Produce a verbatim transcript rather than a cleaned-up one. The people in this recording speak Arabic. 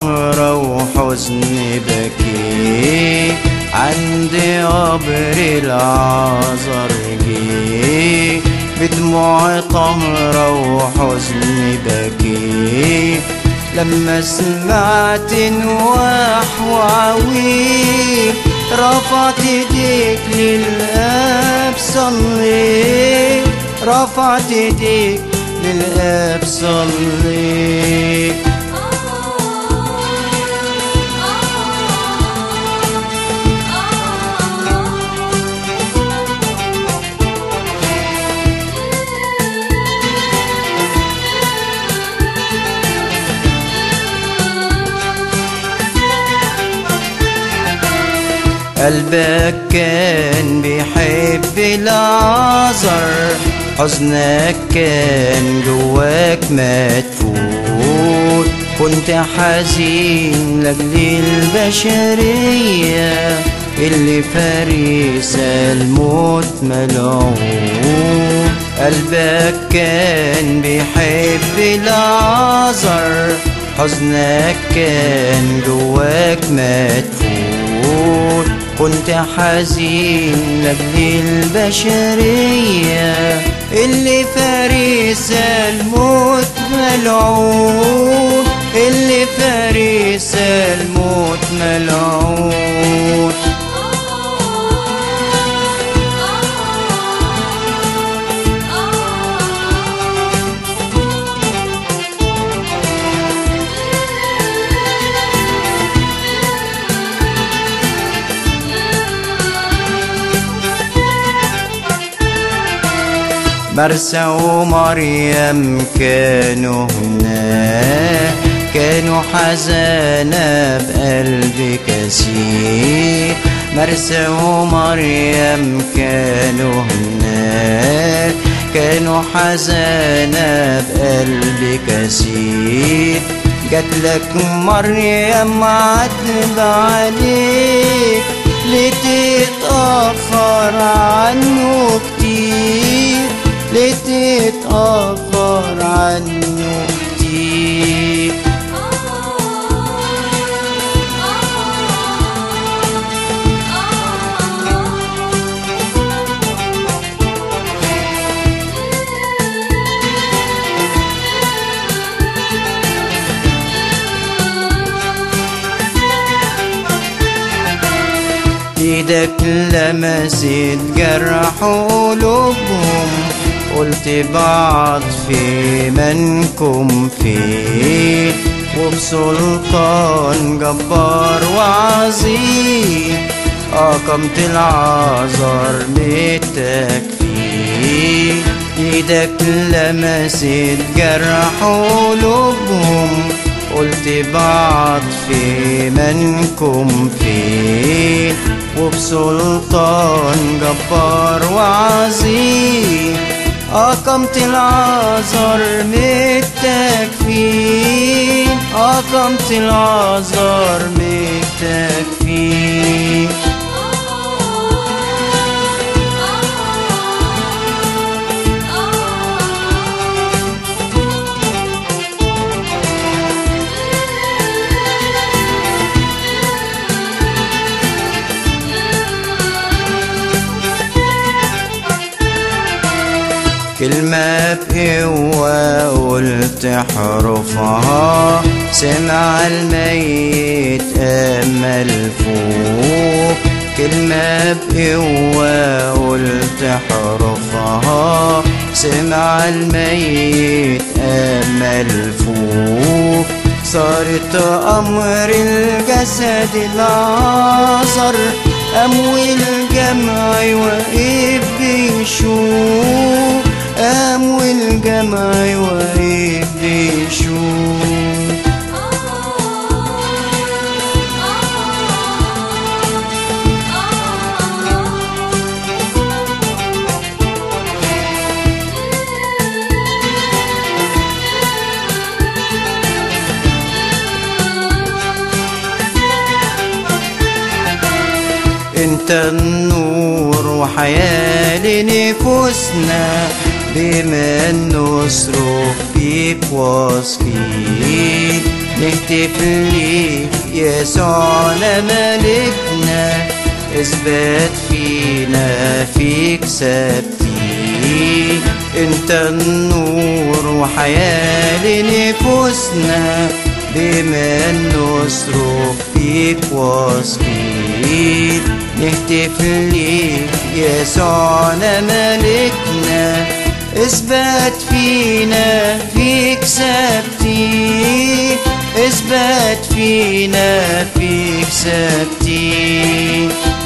طهرة وحزن بكي، عند قبر العذر جي، بدموع طهرة وحزن بكي. لما سمعت نواح وعويل رفعت ايديك للآب صليت، رفعت ايديك للآب صليت. قلبك كان بيحب العذر، حزنك كان جواك مدفون، كنت حزين لاجل البشرية اللي فريسة الموت ملعون. قلبك كان بيحب العذر، حزنك كان جواك مدفون، كنت حزين لاجل البشرية اللي فريسة الموت ملعون، اللي فريسة الموت ملعون. مرثا ومريم كانوا هنا، كانوا حزانة بقلب كثير. مرثا ومريم كانوا هنا، كانوا حزانة بقلب كثير. جاتلك مريم عتب عليك، لتتأخر عنه كتير، لتتأخر عنه كتير. ايدك لمست جرح قلوبهم، قلت بعطفي منكم فيه، وبسلطان جبار وعظيم أقمت العذر بالتكفير. ايدك لمست جرح قلوبهم، قلت بعطفي منكم فيه، وبسلطان جبار وعظيم أقمت العذر بالتكفير، أقمت العذر بالتكفير. كلمة بقوة قلت حروفها، سمع الميت أمل فوق. كلمة بقوة قلت حروفها، سمع الميت أمل فوق. صارت أمر الجسد العذر، أموي الجمع واقف بيشوف، أموي الجمع واقف بيشوف. انت النور وحياة لنفوسنا، بما نصرخ فيك واثقين، نهتف ليك يسوعنا ملكنا، اثبت فينا فيك ثابتين. انت النور وحياة لنفوسنا، بما نصرخ فيك واثقين، نهتف ليك يسوعنا ملكنا، اثبت فينا فيك ثابتين، اثبت فينا فيك ثابتين.